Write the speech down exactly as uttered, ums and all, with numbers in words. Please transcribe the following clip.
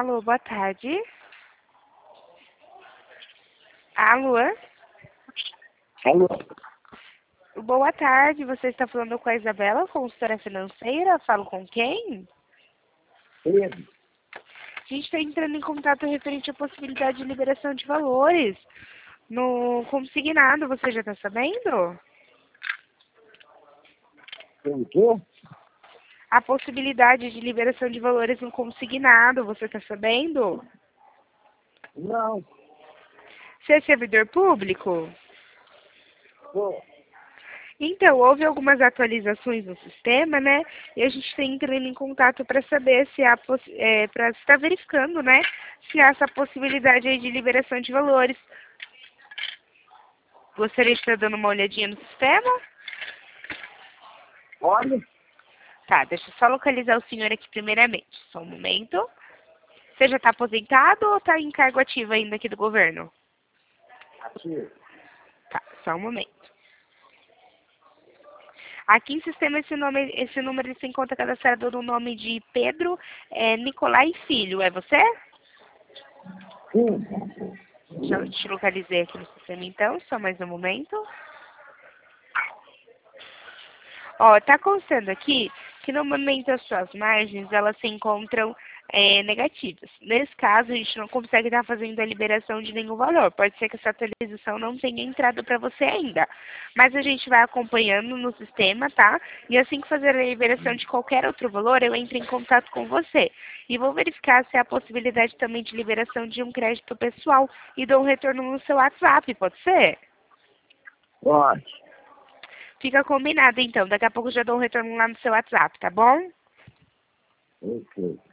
Alô, boa tarde. Alô? Alô? Boa tarde, você está falando com a Isabela, consultora financeira? Falo com quem? Pedro? A gente está entrando em contato referente à possibilidade de liberação de valores no consignado, você já está sabendo? Tem o quê? A possibilidade de liberação de valores no consignado, você está sabendo? Não. Você é servidor público? Pô, Então, houve algumas atualizações no sistema, né? E a gente está entrando em contato para saber se há, é, para estar verificando, né? Se há essa possibilidade aí de liberação de valores. Gostaria de estar dando uma olhadinha no sistema? olha, Tá, deixa eu só localizar o senhor aqui primeiramente. Só um momento. Você já está aposentado ou está em cargo ativo ainda aqui do governo? aqui. Tá, só um momento. Aqui em sistema esse, nome, esse número ele se encontra cadastrado no nome de Pedro é, Nicolai Filho. É você? Sim. Já te localizei aqui no sistema então, só mais um momento. Ó, tá constando aqui que no momento as suas margens, elas se encontram é, negativas. Nesse caso, a gente não consegue estar fazendo a liberação de nenhum valor. Pode ser que essa atualização não tenha entrado para você ainda. Mas a gente vai acompanhando no sistema, tá? E assim que fazer a liberação de qualquer outro valor, eu entro em contato com você. E vou verificar se há a possibilidade também de liberação de um crédito pessoal e dou um retorno no seu WhatsApp, pode ser? Pode. Fica combinado então. Daqui a pouco eu já dou um retorno lá no seu WhatsApp, tá bom? Ok.